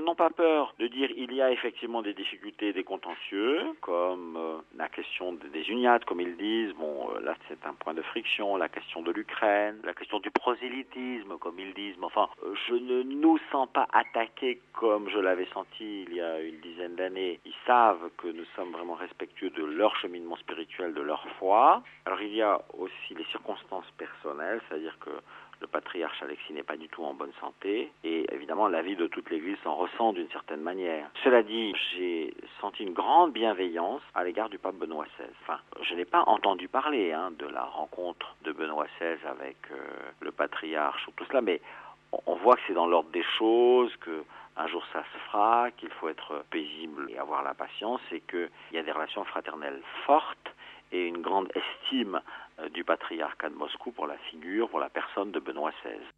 n'ont pas peur de dire il y a effectivement des difficultés, des contentieux, comme la question des uniates, comme ils disent. Bon, là c'est un point de friction, la question de l'Ukraine, la question du prosélytisme, comme ils disent. Mais enfin, je ne nous sens pas attaqués comme je l'avais senti il y a une dizaine d'années. Ils savent que nous sommes vraiment respectueux de leur cheminement spirituel, de leur foi. Alors il y a aussi les circonstances personnelles, c'est-à-dire que le patriarche Alexis n'est pas du tout en bonne santé et évidemment la vie de toute l'Église s'en ressent d'une certaine manière. Cela dit, j'ai senti une grande bienveillance à l'égard du pape Benoît XVI. Enfin, je n'ai pas entendu parler de la rencontre de Benoît XVI avec le patriarche ou tout cela, mais on voit que c'est dans l'ordre des choses, que un jour ça se fera, qu'il faut être paisible et avoir la patience et qu'il y a des relations fraternelles fortes et une grande estime du patriarcat de Moscou pour la figure, pour la personne de Benoît XVI.